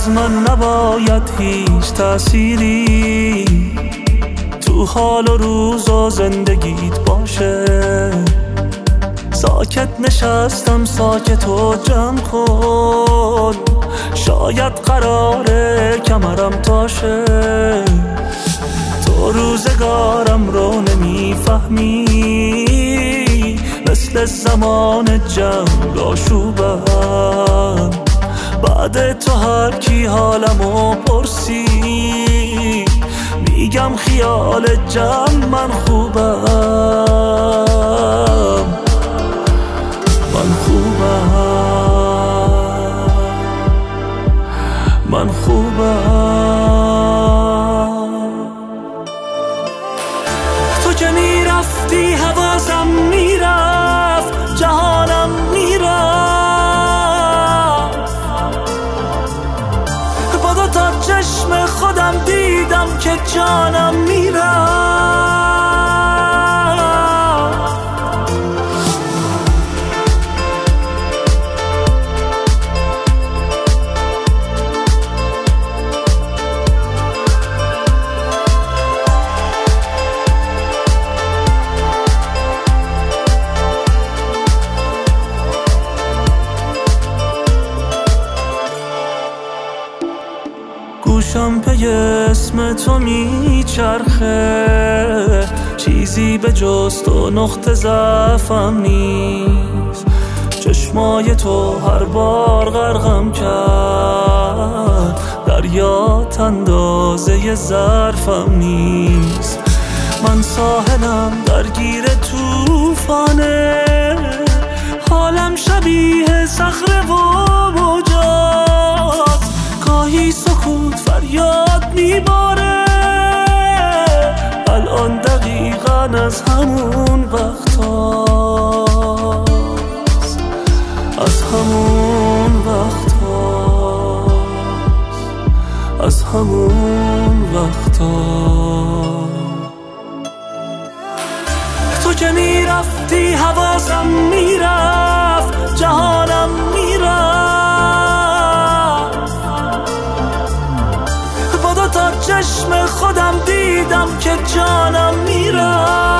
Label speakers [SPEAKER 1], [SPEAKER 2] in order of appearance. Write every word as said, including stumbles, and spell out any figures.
[SPEAKER 1] از من نباید هیچ تأثیری تو حال و روز و زندگیت باشه. ساکت نشستم ساکت و جمع کن، شاید قراره کمرم تاشه. تو روزگارم رو نمیفهمی، مثل زمان جنگ آشوبم. بعد تو هر کی حالمو پرسی، میگم خیال جمع من خوبم، من خوبم، من خوبم. تو که میرفتی حواسم میرفت، جهانم میرفت. با دو تا چشم خودم دیدم که جانم میرفت. گوشم پی اسم تو میچرخه، چیزی به جز تو نقطه ضعفم نیست. چشمای تو هر بار غرقم کرد، دریات اندازه ظرفم نیست. من ساحلم درگیر توفانه، حالم شبیه صخره و موجات. گاهی سکوت فریاد میباره، الان دقیقاً از همون وقت هاست، از همون وقت هاست، از همون وقت هاست. تو که میرفتی حواسم میرفت، جهانم میرفت. با دو تا چشم خودم دیدم که جانم میرفت.